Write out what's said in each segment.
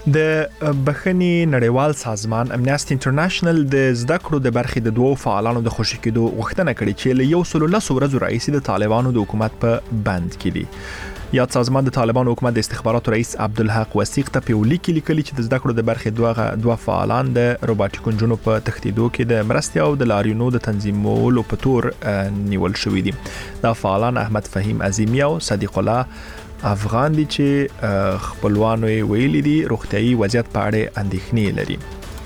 د بخښنې نړیوال سازمان امنیستي انټرنیشنل د زده کړو د برخې د دوو فعالانو د خوشي کېدو غوښتنه کړې چې له 110 ورځو راهیسې د طالبانو د حکومت په بند کې دي. یاد سازمان د طالبانو حکومت د استخباراتو رئیس عبدالحق وثیق ته په لیک کې لیکلي چې د زده کړو د برخې دوه فعالان د روباټیک انجنونو په تخنیدو کې د مرستې او د لاریونونو د تنظیمولو په تور نیول شوې دي. دا فعالان احمد فهیم عظیمی او صدیق الله افغان دي چې خپلوانو یې ویلي دي روغتيایي وضعیت په اړه اندېښنې لري.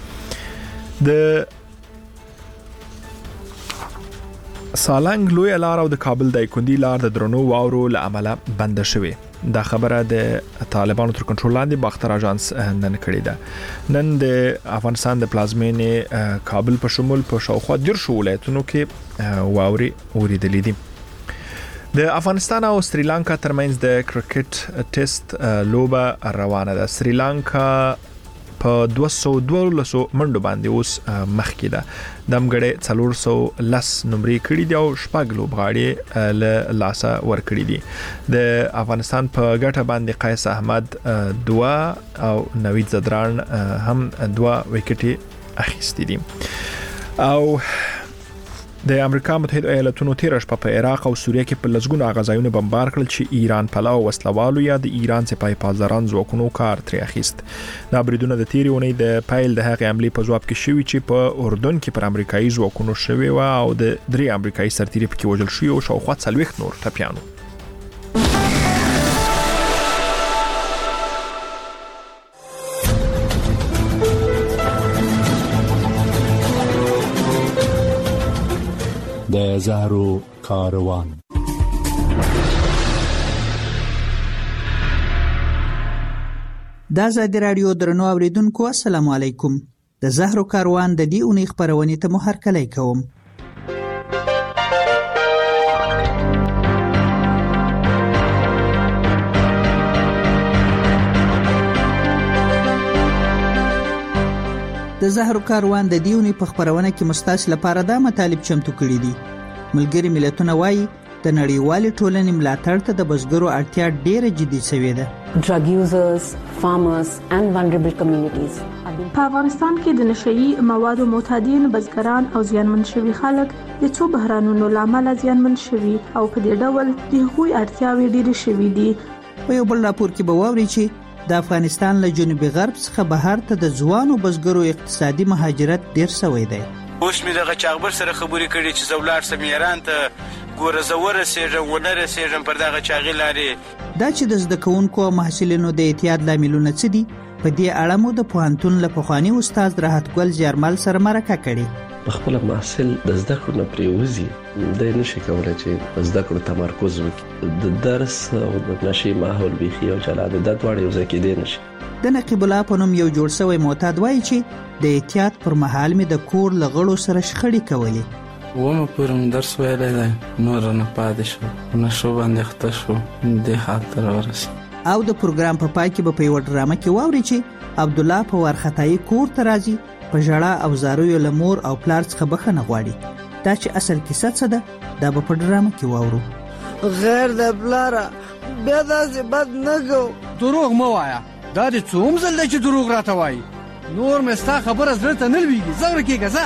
د سالنګ لوی لار او د کابل د ایکوندي لار د درنو واورو له امله بند شوه. دا خبره د طالبانو تر کنټرول لاندې باختر اژانس نن کړې ده. نن د افغانستان د پلازمینې کابل په شمول په شاوخوا 10 ولایتونو کې واوري اوریدلې دي. د افغانستان او سریلانکا ترمنځ د کرکټ ټیسټ لوبه روانه ده. سریلانکا په 212 منډو باندې اوس مخکې ده. دمګړې 410 نمرې کړې دي او شپږ لوبغاړي له لاسه ور کړې دي. د افغانستان په ګټه باندې قیس احمد 2 او نوید زدران هم 2 وکټي اخیستي دي. او د امریکا متحده ایالاتونو تیر شپه په عراق او سوریه کې په لزګونو غزایونه بمبار کړل چې ایران پلاو وسلوالو یا د ایران سپاه پاسداران ځواکونو کار ترې اخیست. دا بریدونه د تیری ونې د پایل د هغې حمله په ځواب کې شوی چې په اردن کې پر امریکایي ځواکونو شوی و او د 3 امریکایي سرتیري پکې وژل شوی او شاوخوا 40 نور ټپیانو. د زهرو کاروان. دا زادي رادیو درنو اوریدونکو السلام علیکم. د زهرو کاروان د دې اونۍ خبرونې ته مو هرکلی کوم. د زهرو کاروان د دیونی په خبرونه کې مستاس لپاره دا مطالب چمتو کړی دي. ملګری ملتونه وایي د نړیوالې ټولنې ملاتړ ته د بزګرو اړتیا ډیره جدي شوې ده. Drug users, farmers and vulnerable communities. په افغانستان کې د نشئی موادو معتادین بزګران او زیانمن شوي خلک د څو بحرانونو لامل زیانمن شوي او په دې ډول د هغوی اړتیاوې ډیرې شوي دي. په یو بل راپور کې به واوري چې د افغانستان له جنوبي غرب څخه بهر ته د ځوانو بزګرو اقتصادي مهاجرت ډیر شوی دی. اوس مې دغه چاغبر سره خبرې کړې چې زولار سم ایران ته ګوره زوره سیژن ولر سیژن پر دغه چاغي لارې. دا چې د زده کوونکو او محصلینو د اعتیاد لاملونه څه دي په دې اړه مو د پوهنتون له پخوانی استاد راحت ګل جرمل سره مرکه کړې. خپل محصل د زده کړو نه پریوزي د نشي کولای چې زده کړو تمرکز وکړي. د درس او د نشي ماحول بيخي او جلاده د دواړو یو ځای کې دی نشي. د نقیب الله په نوم یو جوړ شوی معتاد وایي چې د احتیاط پر مهال می د کور لغړو سره شخړې کولې. ومه پرم درس ویلای دی نور نه پاتې شو نه شو باندې خطه شو د خاطر ورسې. او د پروګرام په پای کې به په یو ډرامه کې واوري چې عبد الله په ورختای کور ته راځي په ژړا او زارویو لمور او پلار څخه بخښنه غواړي. دا چې اصل کیسه څه ده دا به په ډرامه کې واورو. غیر د بلاره بیا داسې بد نه کو. دروغ مه وایا دا دې څوم ځل دی چې دروغ راته وایي. نور مې ستا خبره زړه ته نه لویږي. زه ورکېږه ځه.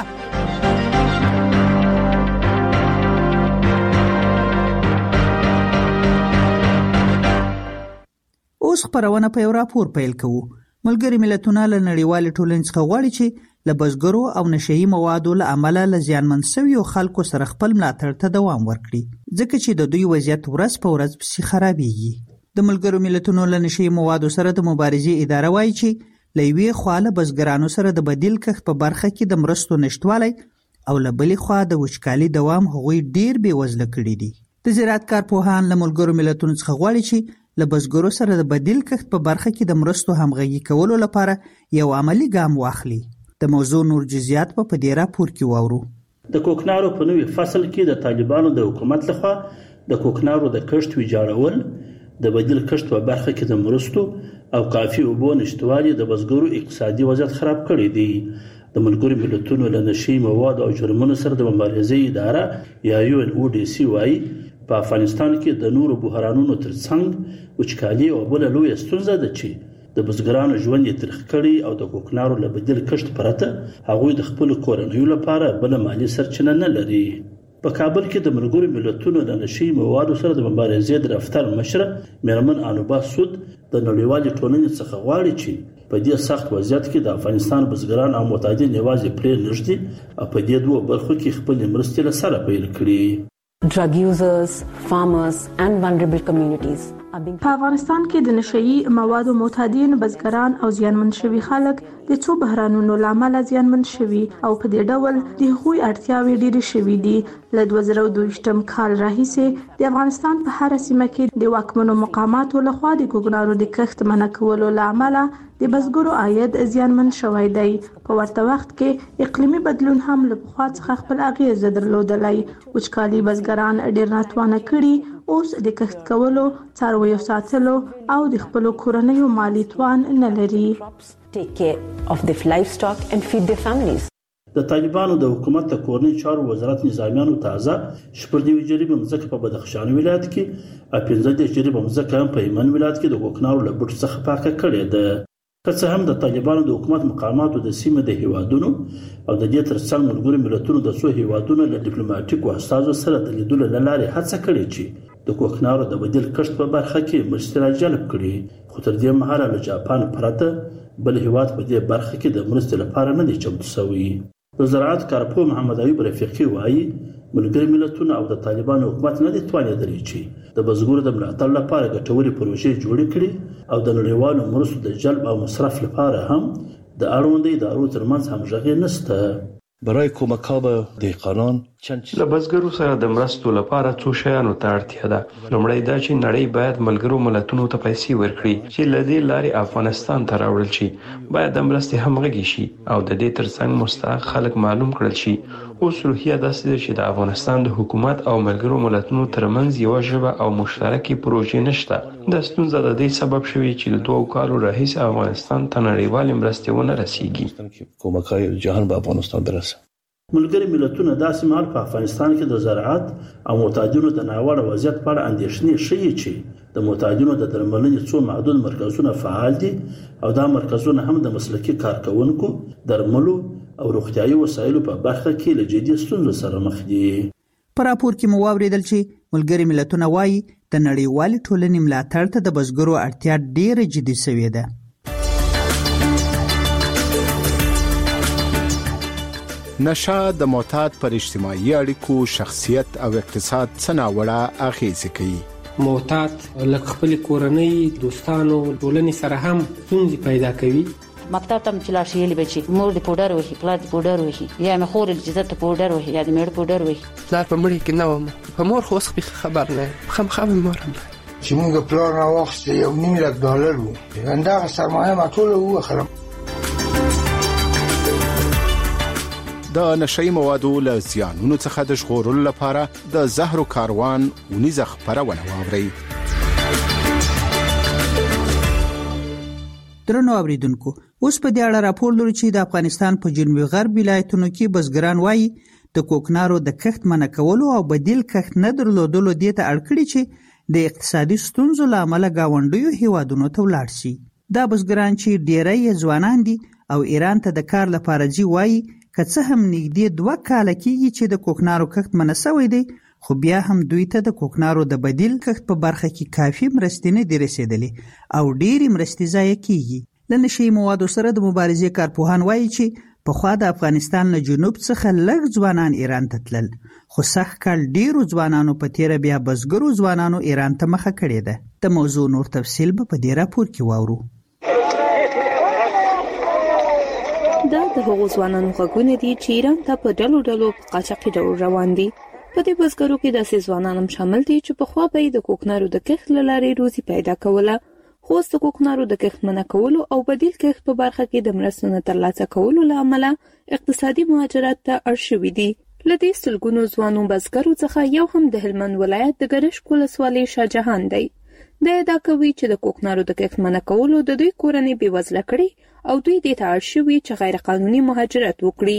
اوس خبرونه په یو راپور پیل کوو. ملګری ملتونه له نړیوال ټولنې څخه غواړي چې له بزګرو او نشئی موادو له عمله له زیانمن شویو خلکو سره خپل ملاتړ ته دوام ورکړي ځکه چې د دوی وضعیت ورځ په ورځ پسې خرابېږي. د ملګرو ملتونو له نشئی موادو سره د مبارزې اداره وایي چې له یوې خوا له بزګرانو سره د بدیل کښت په برخه کې د مرستو نشتوالی او له بلې خوا د وچکالي دوام هغوی ډیر بېوزله کړي دي. د زراعت کارپوهان له ملګرو ملتونو څخه غواړي چې له بزګرو سره د بدیل کښت په برخه کې د مرستو همغږي کولو لپاره یو عملی ګام واخلي. د موضوع نور جزئیات په دې راپور کې واورو. د کوکنارو په نوې فصل کې د طالبانو د حکومت لخوا د کوکنارو د کښت ویجاړول د بدیل کښت په برخه کې د مرستو او کافي اوبو نشتوالي د بزګرو اقتصادي وضعیت خراب کړی دی. د ملګرو ملتونو له نشئی مواد او جرمونو سره د مبارزې اداره یا UNODC وايي په افغانستان کې د نورو بحرانونو ترڅنګ وچکالي او بل لوی ستونزه ده چې د بزګرانو ژوند یې ترخ کړی او د کوکنارو له بدیل کښت پرته هغوی د خپل کورنیو لپاره بل مالی سرچینه نه لري. په کابل کې د ملګرو ملتونو د نشي موادو سره د مبارزې د دفتر مشره میرمن انوبا سود د نړیوالې ټولنې څخه غواړي چې په دې سخت وضعیت کې د افغانستان بزګران او متعدین یوازې پرې نږدي او په دې دوه برخو کې خپل مرستې له سره پیل کړي. Drug users, farmers and vulnerable communities. په افغانستان کې د نشئی موادو معتادین بزګران او زیانمن شوي خلک د څو بحرانونو لامل زیانمن شوي او په دې ډول د هغوی اړتیاوې ډېرې شوي دي. له 2022 کال راهیسې د افغانستان په هر سیمه کې د واکمنو مقاماتو لخوا د کوکنارو د کښت منع کولو لامل د بزګرو عاید زیانمن شوی دی. په ورته وخت کې اقلیمي بدلون هم له پخوا څخه خپل اغیز درلودلی. وچکالي بزګران ډېر ناتوانه کړي، اوس د کښت کولو، څارویو ساتلو او د خپلو کورنیو مالی توان نه لري. Take care of their livestock and feed their families. د طالبانو د حکومت د کورنۍ چارو وزارت نظامیانو تازه شپږ جریبه مځکه په بدخشان ولایت کې او 15 جریبه مځکه هم په یمن ولایت کې د کوکنارو له بوټو څخه پاکه کړې ده. که څه هم د طالبانو د حکومت مقاماتو د سیمې د هیوادونو او د دې ترڅنګ ملګرو ملتونو د څو هیوادونو له ډیپلوماټیکو استازو سره د لیدلو له لارې هڅه کړې چې د کوکنارو د بدیل کښت په برخه کې مرستې راجلب کړي، خو تر دې مهاله له جاپان پرته بل هیواد په دې برخه کې د مرستې لپاره نه دی چمتو شوی. د زراعت کارپوه محمد ایوب رفیقي وایي ملګري ملتونه او د طالبانو حکومت نه دي توانېدلی چې د بزګرو د ملاتړ لپاره ګټورې پروژې جوړې کړي او د نړیوالو مرستو د جلب او مصرف لپاره هم د اړوندو ادارو ترمنځ همغږي نشته. برای کمک به دهقانان له بزګرو سره د مرستو لپاره څو شیانو ته اړتیا ده. لومړی دا چې نړۍ باید ملګرو ملتونو ته پیسې ورکړي چې له دې لارې افغانستان ته راوړل شي. باید د مرستې همغږي شي او د دې ترڅنګ مستحق خلک معلوم کړل شي. اوس روحیه داسې ده چې د افغانستان د حکومت او ملګرو ملتونو ترمنځ یوه ژبه او مشترکې پروژې نشته. دا ستونزه د دې سبب شوې چې له 2 کالو راهیسې افغانستان ته نړیوالې مرستې ونه رسیږي. کمک‌های جهان به افغانستان برسه. ملګري ملتونه داسې مهال په افغانستان کې د زراعت او معتادینو د ناوړه وضعیت په اړه اندېښنې ښیي چې د معتادینو د درملنې څو محدود مرکزونه فعال دي او دا مرکزونه هم د مسلکي کارکونکو، درملو او روغتیايي وسایلو په برخه کې له جدي ستونزو سره مخ دي. په راپور کې مو واوریدل چې ملګري ملتونه وایي د نړیوالې ټولنې ملاتړ ته د بزګرو اړتیا ډېره جدي شوې ده. نشه د معتاد پر اجتماعي اړیکو، شخصیت او اقتصاد څه ناوړه اغیزې کوي. معتاد لکه خپل کورنۍ، دوستانو، ټولنې سره هم ستونزې پیدا کوي. مکتب ته چې لاړ شي یلی بچي مور د پودر وهي، پلار د پودر وهي، یا مې خور د جزت پودر وهي، یا د میړه پودر وهي. پلار په مړي کې نه وم، په مور خو اوس خبر نه خام مور هم چې موږ پلار نه واخست $1,000,000 وو، همدغه سرمایه ما ټوله واخلم. د نشئی موادو له زیانونو څخه د ژغورلو لپاره د زهرو کاروان ونیزه خپرونه واورئ. درنو اوریدونکو، اوس په دې اړه راپور لرو چې د افغانستان په جنوبي غرب ولایتونو کې بزګران وایي د کوکنارو د کښت منع کولو او بدیل کښت نه درلودلو دې ته اړ کړي چې د اقتصادي ستونزو له امله ګاونډیو هیوادونو ته ولاړ شي. دا بزګران چې ډېری ځوانان دي او ایران ته د کار لپاره ځي وایي که څه هم نږدې 2 کاله کېږي چې د کوکنارو کښت منع شوی دی، خو بیا هم دوی ته د کوکنارو د بدیل کښت په برخه کې کافي مرستې نه دي رسېدلې او ډېرې مرستې ضایع کېږي. له نشي موادو سره د مبارزې کارپوهان وایي چې پخوا د افغانستان له جنوب څخه لږ ځوانان ایران ته تلل، خو سږ کال ډېرو ځوانانو په تېره بیا بزګرو ځوانانو ایران ته مخه کړې ده. د موضوع نور تفصیل به په دې راپور کې واورو. دا د هغو ځوانانو غږونه دي چې ایران ته په ډلو ډلو په قاچاقي ډول روان دي. په دې بزګرو کې داسې ځوانان هم شامل دي چې پخوا به یې د کوکنارو د کښت له لارې روزي پیدا کوله، خو اوس د کوکنارو د کښت منع کولو او بدیل کښت په برخه کې د مرستو نه ترلاسه کولو له امله اقتصادي مهاجرت ته اړ شوي دي. له دې سلګونو ځوانو بزګرو څخه یو هم د هلمند ولایت د ګرشک ولسوالۍ شاهجهان دی. دا ادعا کوي چې د کوکنارو د کښت منع کولو د دوی کورنۍ بېوزله کړي او دوی دې ته اړ شوي چې غیر قانوني مهاجرت وکړي.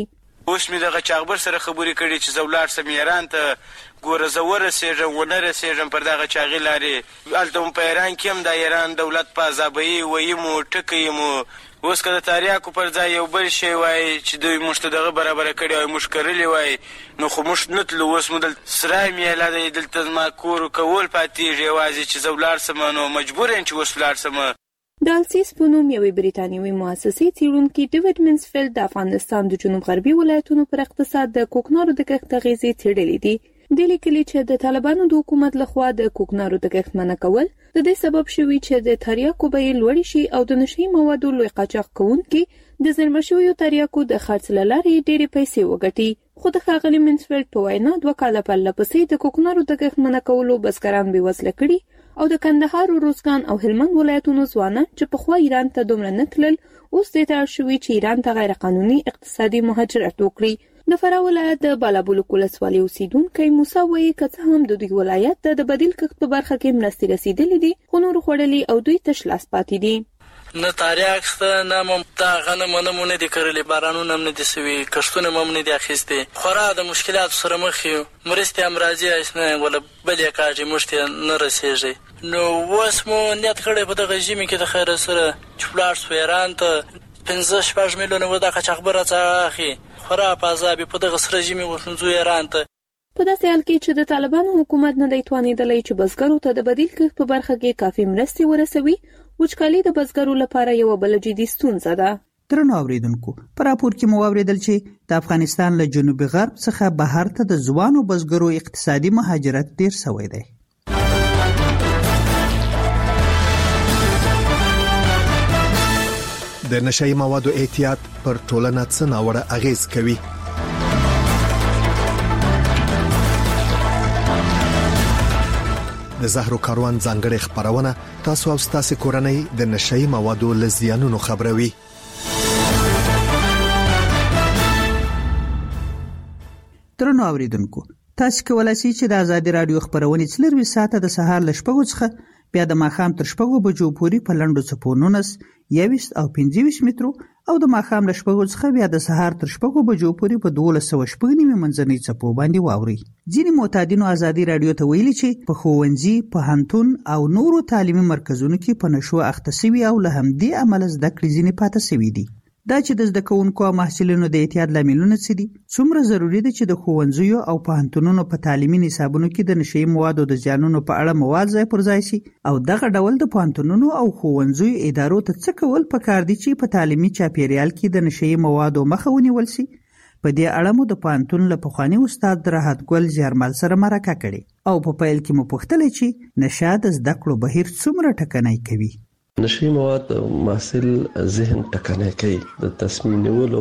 اوس مې دغه چاغبر سره خبرې کړې چې زه ولاړ سم ایران ته ګوره زه ورسېږم ونه رسېږم پر دغه چاغې لارې هلته مو په ایران کې هم د ایران دولت په عذابوي ویمو ټکیمو اوس که د تریاکو پر ځای یو بل شی وای چې دوی موږ ته دغه برابره کړي وای موږ کرلي وای نو خو موږ نه تلو اوس مو دلته سرای میله دی دلته زما کور کول پاتېږي یوازې چې زه ولاړ سم نو مجبور یم چې اوس ولاړ سم. د السیس په نوم یوې بریتانیوي مؤسسې څېړونکي ډیوډ منسفیلډ د افغانستان د جنوب غربي ولایتونو پر اقتصاد د کوکنارو د کښت اغېزې څېړلې دي. د لیکلي چې د طالبانو د حکومت لخوا د کوکنارو د کښت منع کول د دې سبب شوي چې د تریاکو بیې لوړې شي او د نشهیي موادو لوی قاچاق کوونکي د زېرمه شویو تریاکو د خرڅ له لارې ډېرې پیسې وګټي. خو د ښاغلي منسفیلډ په وینا 2 کاله پرله پسې د کوکنارو د کښت منع کولو بزګران بېوزله کړي او د کندهار او روزګان او هلمند ولایتونو ځوانان چې پخوا ایران ته دومره نه تلل اوس دې ته اړ شوي چې ایران ته غیر قانوني اقتصادي مهاجرت وکړي. د فراه ولایت د بالابلوک ولسوالۍ اوسیدونکی موسی وایي که څه هم د دوی ولایت ته د بدیل کښت په برخه کې مرستې رسیدلې دي خو نور خوړلي او دوی تش لاس پاتې دي. نه تاریاک شته نه هم دا غنم نه دي کرلي بارانونه هم نه دي سوي کښتونه هم نه دي اخیستې خورا د مشکلاتو سره مخ یو مرستې هم راځي اسنه ولا بلې کاږي موږ ته نه رسېږي. نو اوس مو نیت کړی په دغه ژمي کې د خیر سره چې ولاړ سو ایران ته 15-16 میلیونه ورته قاچاقبر راځي خورا په عذاب په دغه سره ژمي ورنځو ایران ته. په داسې حال کې چې د طالبانو حکومت نه دی توانېدلی چې بزګرو ته د بدیل کښت په برخه کې کافي مرستې ورسوي وچکالي د بزګرو لپاره یوه بله جدي ستونزه ده. درنو اوریدونکو په راپور کې مو واورېدل چې د افغانستان له جنوبي غرب څخه بهر ته د ځوانو بزګرو اقتصادي مهاجرت ډیر شوی دی. د نشهیي موادو احتیاط پر ټولنه څه ناوړه اغیز کوي؟ د زهرو کاروان ځانګړې خبرونه تاسو او تاسو کورنۍ د نشهیي موادو له زیانونو خبروي. درنو اوریدونکو تاسو کولای شئ چې د ازادي رادیو خبرونه 24 ساعته د سهار ل 6 څخه بیا د ماښام تر 6 بجو پورې په لنډو څپو 19 21 او 25 مترو او د ماښام ل 6 څخه بیا د سهار تر 6 بجو پورې په 1290 منځنۍ څپو باندې واوري. ځینې معتادینو ازادي رادیو ته ویلي چې په ښوونځي، پوهنتون او نورو تعلیمي مرکزونو کې په نشو اخته شوي او له همدې امله زده کړې ځینې پاتې شوي دي. دا چې د زده کوونکو او محصلینو د احتیاط لاملونه څه دي؟ څومره ضروری ده چې د ښوونځیو او پوهنتونونو په تعلیمي نصابونو کې د نشهیي موادو د زیانونو په اړه مواد ځای پر ځای شي او دغه ډول د پوهنتونونو او ښوونځیو ادارو ته څه کول پکار دي چې په تعلیمي چاپیریال کې د نشهیي موادو مخه ونیول شي؟ په دې اړه مو د پوهنتون له پخواني استاد راحت ګل زیارمل سره مرکه کړې او په پیل کې مو پوښتلې چې نشه د زده کړو بهیر څومره ټکنی کوي. نشهیي مواد محصل ذهن ټکنی کوي، د تصمیم نیولو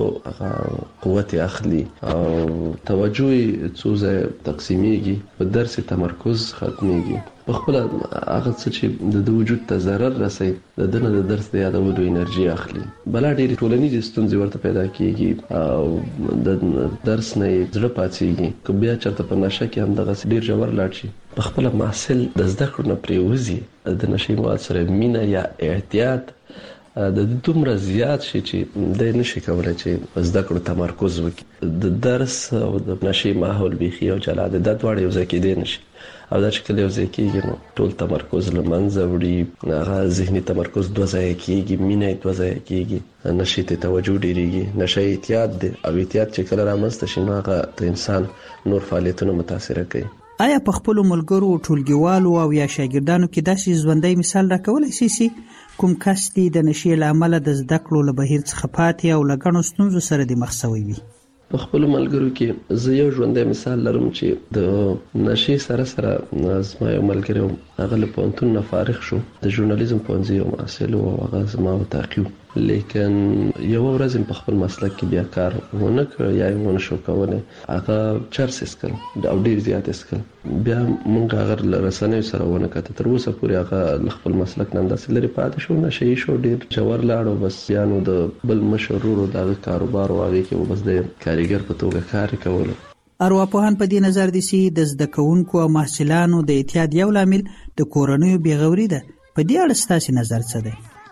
قوت اخلي او توجه څو ځای تقسیمیږي، په درس تمرکز ختمیږي، په خپل هغه څه چې د وجود ته ضرر رسي د دنه د درس د یادولو انرژي اخلي. بلا ډېری ټولنیزې ستونزې ورته پیدا کیږي او د درس نه زړه پاتېږي. که بیا چېرته په نشه کې هم دغسې ډېر ژور لاړ شي، په خپله محصل د زده کړو نه پرېوځي، د نشهیي مواد سره مینه یا احتیاط د دومره زیات شي چې دی نشي کولی چې زده کړو تمرکز وکړي. د درس او د نشهیي ماحول بیخي یو جلا دی، دا دواړه یو ځای کېدی نشي او دا چې کله یو ځای کېږي نو ټول تمرکز له منځه وړي، هغه ذهني تمرکز 2 ځایه کېږي، مینه 2 ځایه کېږي، نشې ته توجه ډېرېږي. نشه احتیاط دی او احتیاط چې کله رامنځته شي نو هغه د انسان نور فعالیتونه متاثره کوي. آیا په خپلو ملګرو، ټولګیوالو او یا شاګردانو کې داسې ژوندی مثال راکولی شي چې کوم کس دې د نشې له امله د زده کړو له بهیر څخه پاتې او له ګڼو ستونزو سره دې مخ شوی وي؟ په خپلو ملګرو کې زه یو ژوندی مثال لرم چې د نشې سره سره زما یو ملګری هغه له پوهنتون نه فارغ شو، د ژورنالیزم پوهنځي یو محصل و او هغه زما تعقیب، لیکن یوه ورځ په خپل مسلک کې بیا کار ونه کړ یا یې ونه شو کولی، هغه چرس اسکل او ډېر زیات اسکل. بیا موږ هغه له رسنیو سره ونه کته، تر اوسه پورې هغه له خپل مسلک نه همداسې لرې پاتې شو، نشهیي شو، ډېر ژور لاړ او بس بیا نو د بل مشر ورور د هغه کاروبار و هغې کې بس د کارګر په توګه کار یې کولو. ارواپوهان په دې نظر دي چې د زده کوونکو او محصلانو د اعتیاد یو لامل د کورنیو بېغوري ده. په دې اړه ستاسې نظر څه دی؟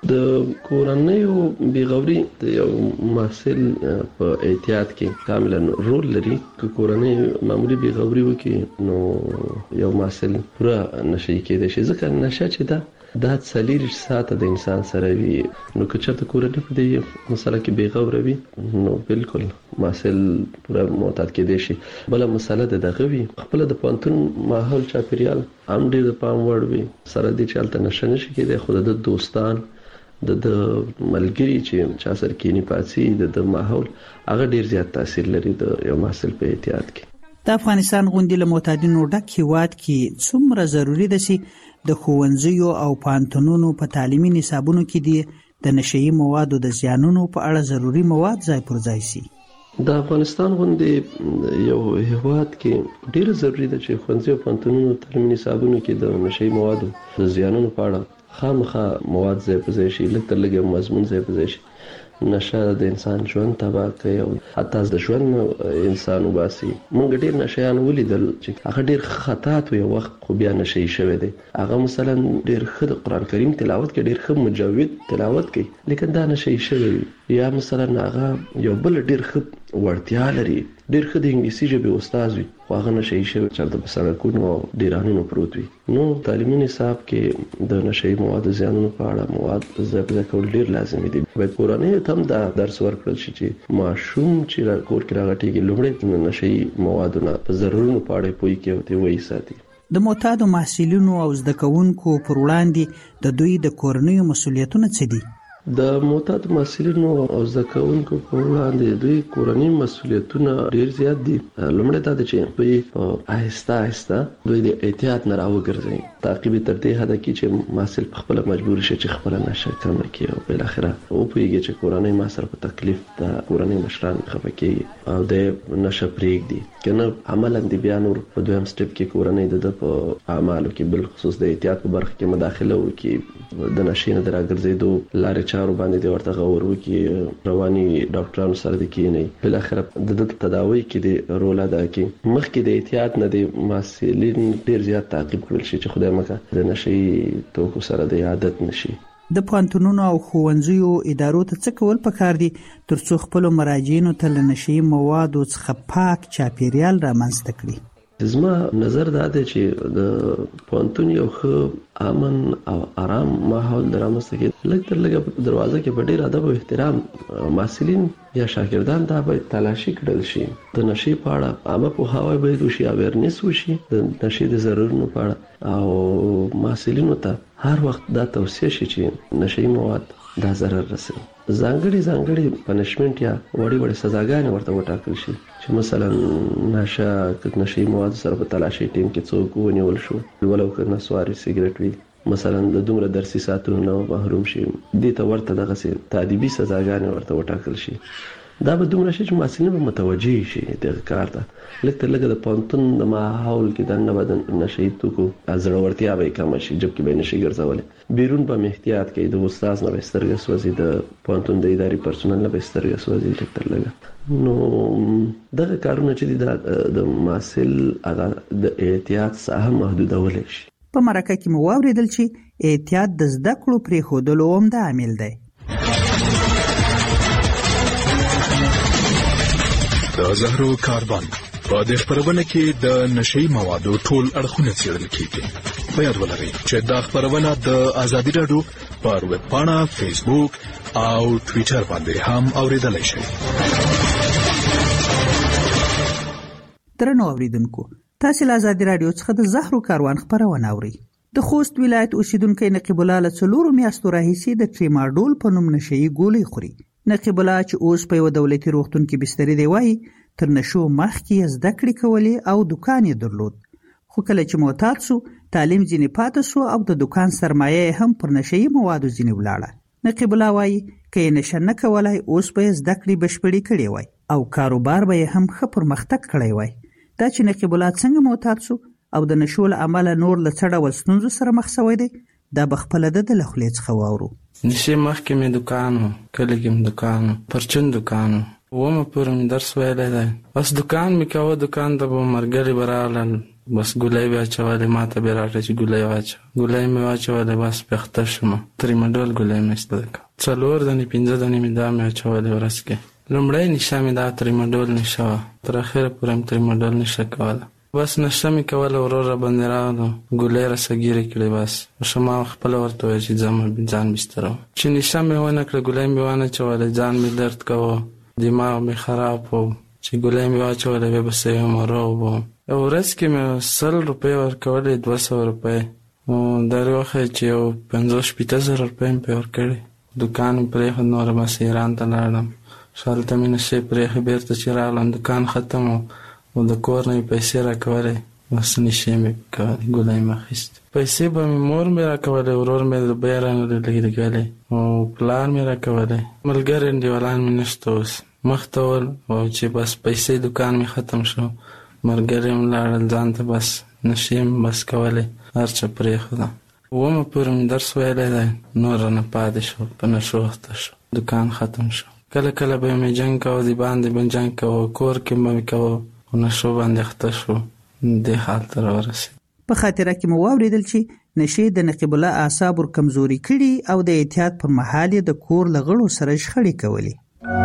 د کورنیو بیغوري د یو محصل په احتیاط کې کاملا رول لري. که کورنۍ معمولی بیغوري وکړي نو یو محصل پوره نشي کېدای شي، ځکه نشه چې دا 40 ساعته د انسان سره وي. نو که چېرته کورنۍ په دې مسله کې بیغوره وي نو بالکل محصل پوره معتاد کېدای شي. بله مسله دغه وي خپله د پوهنتون ماحول چاپېریال هم ډېر د پام وړ وي، سره دې چې هلته نشه نشي کېدای، خو د دوستان د ملګري چې چا سره کینی پاتې د ماحول هغه ډیر زیات تاثیر لري د یو محصل په احتیاط کې. د افغانستان غونډې له معتادینو ډک هیواد کې څومره ضروری ده چې د ښوونځیو او پوهنتونونو په تعلیمي نصابونو کې دي د نشهیي موادو د زیانونو په اړه ضروري مواد ځای پر ځای شي. د افغانستان غونډې یو هیواد کې ډیر ضروری ده چې ښوونځي او پوهنتونونو تعلیمي نصابونو کې د نشهیي موادو د زیانونو په اړه خامخا مواد ځای په ځای شي، لږ تر لږه مضمون ځای په ځای شي. نشه د انسان ژوند تباه کوي او حتی د ژوند انسان وباسي. موږ ډېر نشهیان ولیدل چې هغه ډېر خطاط یو وخت خو بیا نشهیي شوی دی. هغه مثلا ډېر ښه د قرآن کریم تلاوت کوي، ډېر ښه مجوید تلاوت کوي، لیکن دا نشهیي شوی وي. یا مثلا هغه یو بل ډېر ښه وړتیا لري، ډېر ښه د انګلیسي ژبې استاد وي، خو هغه نشهیي شوی چېرته په سړکونو او ډیرانونو پروت وي. نو تعلیمي نصاب کې د نشهیي موادو زیانونو په اړه مواد ځای په ځای کول ډېر لازمي دي. باید کورنۍ ته هم دا درس ورکړل شي چې ماشوم چې کور کې راغټېږي لومړی د نشهیي موادو نه په ضررونو په اړه پوه کړي او ته وایي ساتي. د معتادو محصلینو او زده کوونکو پر وړاندې د دوی د کورنیو مسؤلیتونه څه دي؟ د معتاد محصلینو او زده کوونکو په وړاندې دوی کورنۍ مسؤلیتونه ډیر زیات دي. لومړی دا ده چې دوی په آهسته آهسته دوی د احتیاط نه راوګرځي، تعقیب تر دې حده کې چې محصل په خپله مجبور شي چې خپله نشه کمه کړي او بالاخره وپوهېږي چې کورنۍ ما سره په تکلیف ده، کورنۍ مشران خفه کېږي او د نشه پرېږدي، که نه عملا د بیا نور په دویم سټپ کې کورنۍ د په اعمالو کې بالخصوص د احتیاط په برخه کې مداخله وکړي، د نشې نه د راګرځېدو لارې چارو باندې د ورته غور وکړي، رواني ډاکټرانو سره د کښېنئ، بالاخره د تداوی کې د رول ادا کړي. مخکې د احتیاط نه د محصلین ډېر زیات تعقیب کړل شي چې خدای مکه د نشهیي توکو سره د عادت نشي. د پوهنتونونو او ښوونځیو ادارو ته څه کول پکار دي ترڅو خپلو مراجعینو ته له نشهیي موادو څخه پاک چاپیریال رامنځته کړي؟ زما نظر دا دی چې د پوهنتون یو ښه امن او آرام ماحول د رامنځته کېدو، لږ تر لږه دروازه کې په ډېر ادب او احترام محصلین یا شاګردان دا باید تلاشي کړل شي. د نشې په اړه عامه پوهاوی باید وشي، اویرنس وشي د نشې د ضررونو په اړه، او محصلینو ته هر وخت دا توصیه شي چې نشهیي مواد دا ضرر رسوي. ځانګړي پنشمنټ یا وړې سزاګانې ورته وټاکل شي چې مثلا نشهیي مواد سره په تلاشي ټیم کې څوک ونیول شو ولو که نسواري سیګریټ وي، مثلا د دومره درسي ساعتونو نه محروم شي، دې ته ورته دغسې تادیبي سزاګانې ورته وټاکل شي. دا به دومره شي چې محصلین به متوجه شي دغه کار ته. لږ تر لږه د پوهنتون د ماحول کې دننه به د نشهیي توکو زړورتیا به یې کمه شي، جبکې به یې نشي ګرځولی. بیرون به مې احتیاط کوي، د استاذ نه به یې سترګه سوځي، د پوهنتون د اداري پرسونل نه به یې سترګه سوځي لږ تر لږه. نو دغه کارونه چې دي د محصل هغه د احتیاط څخه محدودولی شي. په مرکه کې مو واورېدل چې احتیاط د زده کړو پرېښودلو عمده عامل دی. د زهرو کاروان په دې خپرونه کې د نشهیي موادو ټول اړخونه څېړل کېږي. په یاد ولرئ چې دا خپرونه د ازادي راډیو پر ویب پاڼه، فیسبوک او ټویټر باندې هم اورېدلی شئ. درنو اوریدونکو، تاسو له ازادي راډیو څخه د زهرو کاروان خپرونه اورئ. د خوست ولایت اوسیدونکی نقیب الله له 4 میاشتو راهیسې د ټریماډول په نوم نشهیي ګولۍ خوري. نقیب الله چې اوس په یو دولتي روغتون کې بستري دی وایي تر نشو مخکې یې زده کړې کولې او دکان یې درلود، خو کله چې معتاد سو تعلیم ځینې پاته سو او د دکان سرمایه یې هم پر نشهیي موادو ځینې ولاړه. نقیب الله وایي که یې نشه نه کولای اوس به یې زده کړې بشپړې کړې وای او کاروبار به یې هم ښه پرمختګ کړی وای. دا چې نقیب الله څنګه معتاد سو او د نشو له امله نور له څه ډول ستونزو سره مخ سوی دی، دا به خپله د له خولې څخه واورو. نشې مخکې مې دکان و، کلي کې مې دکان و، پرچون دکان و، 9 پورې مې درس ویلی دی. بس دکان مې کوه، دکان ته به ملګري به راغلل، بس ګولۍ به اچولې، ما ته بیا راکړه چې ګولۍ واچوه. ګولۍ مې واچولې، بس پېخته شوم. تریمډول ګولۍ مې ایستله کړه. 4 دانې 5 دانې مې دا مې اچولې ورځ کې. لومړی نشه مې دا تریمډول نشه وه، تر اخره پورې مې تریمډول نشه کوله. بس نشه مې کوله، ورور را باندې راغلو، ګولۍ راسه ګیرې کړې. بس ما خپله ورته وویل چې ځان بستره وم. چې نشه مې ونه کړه، ګولۍ مې وانه چوله، ځان مې درد کوه، دماغ مې خراب و. چې ګولۍ مې واچوله بیا به صحیح وم، روغ وم. یو ورځ کې مې 100 روپۍ ورکولې، 200 روپۍ. در وخت چې یو 50-60 روپۍ مې پرې ورکړې. دوکان مې پرېښود، نوره بس ایران ته لاړم. هلته مې نشې پرېښې، بېرته چې راغلم دوکان ختم و، او د کور نه مې پیسې راکولې، بس نشې مې کولې، ګولۍ مې اخیستې. پیسې به مې مور مې راکولې، ورور مې بیه رانه لګېدلې، او پلار مې راکولې. ملګري انډیوالان مې نشته اوس، مخ ته ول. او چې بس پیسې دوکان مې ختم شو، ملګري هم لاړل، ځان ته بس نشې مې بس کولې، هر څه پرېښودم. 9 پورې مې درس ویلی دی، نور رانه پاتې شو، په نشو اخته شو، دوکان ختم شو. کله کله به مې جنګ کوه، د باندې به جنګ کوه، کور کې به مې کوه، خو نشو باندې اخته شو، دې حال ته راورسېد. په خاطره کې مو واورېدل چې نشې د نقیب الله اعصاب ور کمزوري کړي او د احتیاط پر مهال یې د کور له غړو سره شخړې کولې.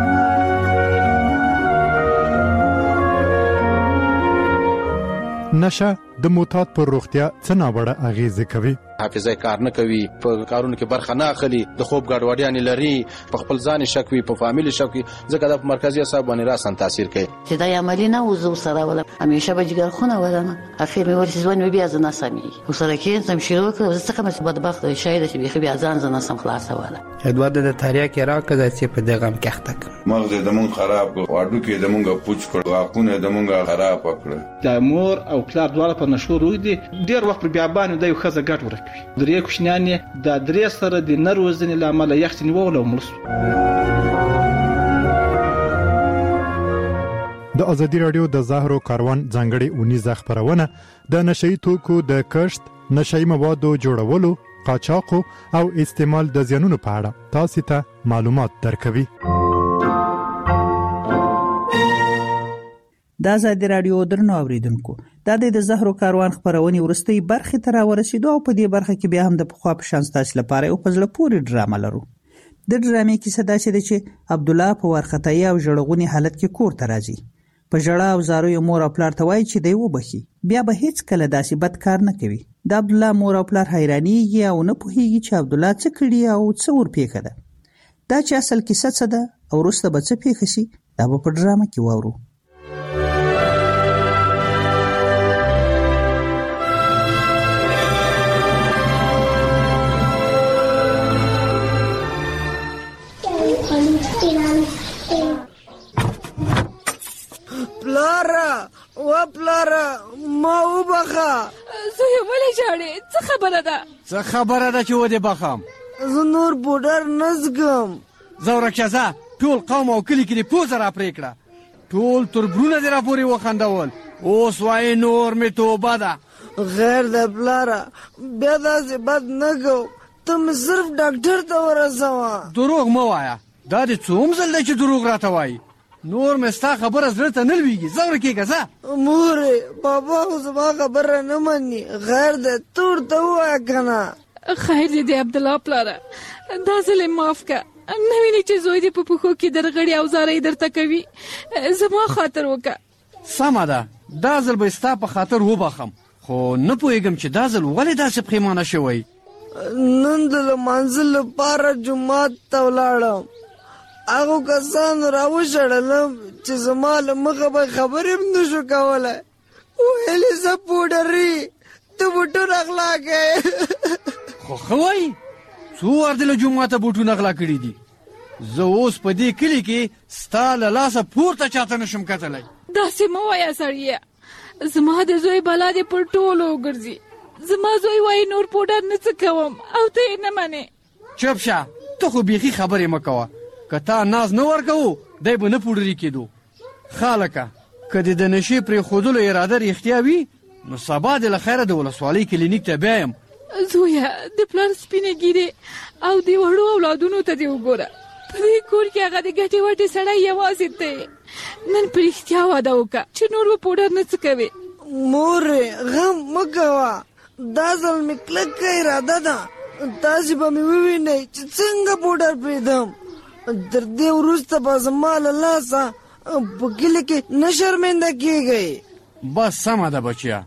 نشه د معتاد پر روغتیا څه ناوړه اغیزې کوي؟ حافظه کار نه کوي، په کارونو کې برخه نه اخلي، د خوب ګډوډیانې لري، په خپل ځان شک وي، په فامیل شک وي، ځکه دا په مرکزي اعصاب باندې راسن تاثیر کوي. چې دا عملی نه وزو سره ولا همیشه به جګر خونه ولم، اخر مې ورسې ځوان مې بیا ځنه سمي وسره کې تم شروع کړ، زه څنګه مې بدبخت شاید چې بیا ځان ځنه سم خلاص ولا ادوار د تاریا کې راکړه چې په دغه غم کې اخته مغز د مونږ خراب کړ، واډو کې د مونږ پوچ کړ، واقونه د مونږ خراب کړ. د مور او پلار دواړه په نشو روي دي، ډیر وخت بیا باندې د یو خزه ګټ ورکوي. درې کوشنیان د درې سره د نروزنې لامل یخت نیول او مړ. د ازادي رادیو د زهرو کاروان ځانګړي اونیزه خبرونه د نشئی توکو د کښت، نشئی موادو جوړولو، قاچاقو او استعمال د زیانونو په اړه تاسو ته معلومات درکوي. د ازادي رادیو درنو اوریدونکو، دا د زهرو کاروان خبرونه ورستۍ برخه ته راورسېدو او په دې برخه کې بیا هم د پخوا په شان تاسو لپاره یو پزله پوری ډرامه لرو. د ډرامې کیسه دا چې عبد الله په ورختۍ او ژړغونی حالت کې کور ته راځي. په ژړا او زارو یې مور او پلار ته وایي چې دی وبخي، بیا به هیڅ کله داسې بد کار نه کوي. د عبد الله مور او پلار حیرانېږي او نه پوهېږي چې عبد الله څه کړي او څه ورپېښه ده. دا چې اصل کیسه څه ده او وروسته به څه پېښه شي، دا به په ډرامه کې واورو. پلاره ما وبخه. زوی ولې ژاړې؟ څه خبره ده؟ څه خبره ده چې ودې بخم؟ زه نور پوډر نه څښم. زورکشه ځه، ټول قوم او کلي کې دې پوزه را پرې کړه، ټول تر برونه دې را پورې وخندول، اوس وایې نور مې توبه ده. غیر ده پلاره، بیا داسې بد نه کوم، ته مې صرف ډاکټر ته ورسوه. دروغ مه وایه، دا دې څوم ځل دی چې دروغ راته وایي؟ نور مې ستا خبره زړه ته نه لوېږي، ځه ورکېږه ځه. مورې بابا خو زما خبره نه مني، غیر دی ته ورته ووایه که نه. خیر دی د عبدالله پلاره، دا ځل یې معاف که، نه وینې چې زوی دې په پښو کې درغړي او زارۍ درته کوي، زما خاطر وکړه. سمه ده، دا ځل به ستا په خاطر وبخم، خو نه پوهېږم چې دا ځل ولې داسې پښیمانه شوی. نن د لمانځه لپاره جومات ته ولاړم، هغو کسانو راوشړلم چې زما له مخه به خبرې هم نه شو کولی. ویلې زه پوډري، ته بوټونه اغلا کوې. خو ښه وایي، څو وار دې له جوماته بوټونه اغلا کړي دي؟ زه اوس په دې کلي کې ستا له لاسه پورته چاته نشم کتلی. داسې مه وایه سړیه، زما د زوی بلا دې پر ټولو وګرځي. زما زوی وایي نور پوډر نه څه کوم او ته یې نه منې. چپ شه، ته خو بیخي خبرې مه کوه، که تا ناز نه ورکوو دی به نه پوډري کېدو. خالکه که دې د نشې پرېښودلو اراده رښتیا وي نو سبا دې له خیره د ولسوالۍ کلینیک ته بیایم. زویه د پلار سپینې ګیرې او د وړو اولادونو ته دې وګوره، په دې کور کې هغه د ګټې وټې سړی یوازې دی. نن په رښتیا واده وکړه چې نور به پوډر نه څه کوې. مورې غم مه کوه، دا ځل مې کلکه اراده ده تاسې به مې ووینئ چې څنګه پوډر پرېږدم. تر دې وروسته به زما له لاسه په کلي کې نه شرمنده کېږئ. بس سمه ده بچیا.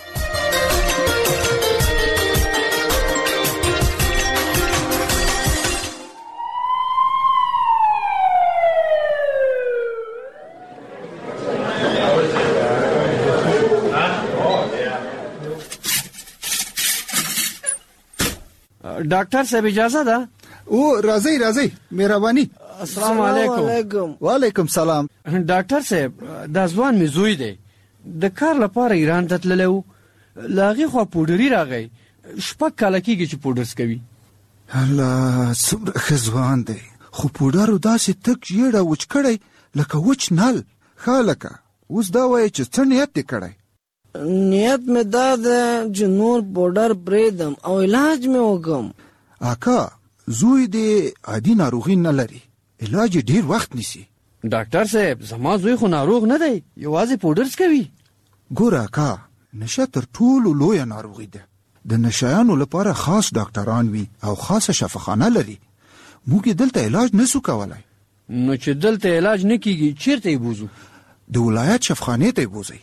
ډاکټر صاحب اجازه ده؟ او راځئ مهرباني. السلام علیکم. وعلیکم سلام. ډاکټر صاحب دا ځوان مې زوی دی، د کار لپاره ایران ته تللی و، له هغې خوا پوډري راغی، 6 کاله کېږي چې پوډرز کوي. الله څومره ښه ځوان دی، خو پوډرو داسې تک ژېړه وچ کړی لکه وچ نل. ښه لکه اوس دا وایي چې څه نیت دې کړی؟ نیت مې دا ده چې نور پوډر پرېږدم او علاج مې وکړم. اکا زوی دې عادي ناروغي نه لري، علاج ډیر وخت نیسي. ډاکټر صاحب زما زوی خو ناروغ نه دی، یوازې پوډرز کوي. ګوره اکا نشه تر ټولو لویه ناروغي ده، د نشایانو لپاره خاص ډاکټران وي او خاصه شفاخانه لري. موږ دلته علاج نسو کولای. نو چې دلته علاج نه کیږي چیرته یې بوزو؟ د ولایت شفاخانې ته یې بوزئ.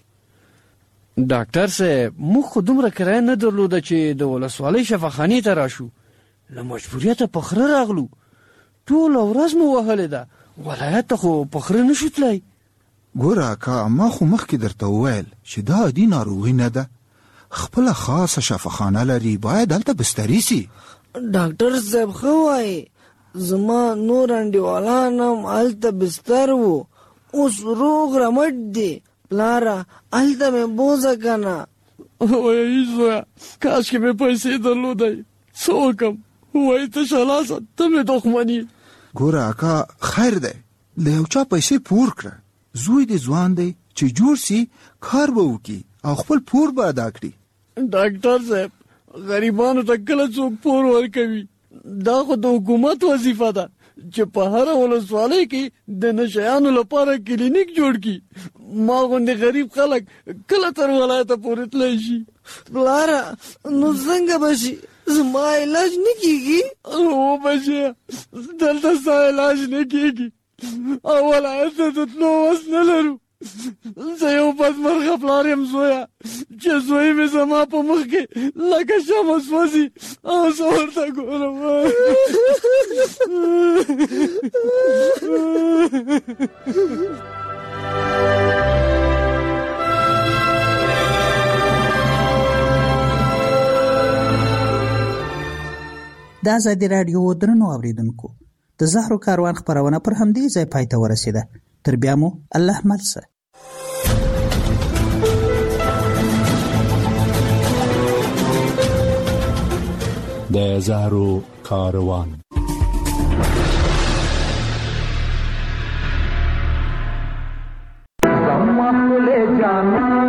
ډاکټر صاحب موږ خو دومره کرایه نه درلوده چې د ولسوالۍ شفاخانې ته راشو، له مجبوریته په خره راغلو، ټوله ورځ مو وهلې ده، ولایت ته خو په خره نشو تلای. ګوره اکا ما خو مخکې درته وویل چې دا عادي ناروغي نه ده، خپله خاصه شفاخانه لري، باید هلته بستري سي. ډاکټر صاحب ښه وایي، زما نور انډیوالان هم هلته بستر وو، اوس روغ رمټ دي. پلاره هلته مې بوځه که نه؟ وایي زویه کاشکې مې پیسې درلودی، څه وکړم؟ وایي ته شلاسه ته مې دښمني. ګوره اکا خیر دی، له یو چا پیسې پور کړه، زوی دې ځوان دی چې جوړ سي، کار به وکړي او خپل پور به ادا کړي. ډاکټر صاحب غریبانو ته کله څوک پور ورکوي؟ دا خو د حکومت وظیفه ده چې په هره ولسوالۍ کې د نشیانو لپاره کلینیک جوړ کړي. ما غوندې غریب خلک کله تر ولایته پورې تللی شي؟ پلاره نو څنګه به شي؟ زما علاج نه کېږي؟ هو بچیه دلته ستا علاج نه کېږي او ولایت ته د تلو وس نه لرو. زه یو بدمرغه پلار یم زویه چې زوی مې زما په مخ کې لکه شمع سوځي او زه ورته ګورم. د ازادي راډیو درنو اوریدونکو د زهرو کاروان خپرونه پر همدې ځای پای ته ورسېده. تر بیا مو الله مل شه. د زهرو کاروان. زما خپل جان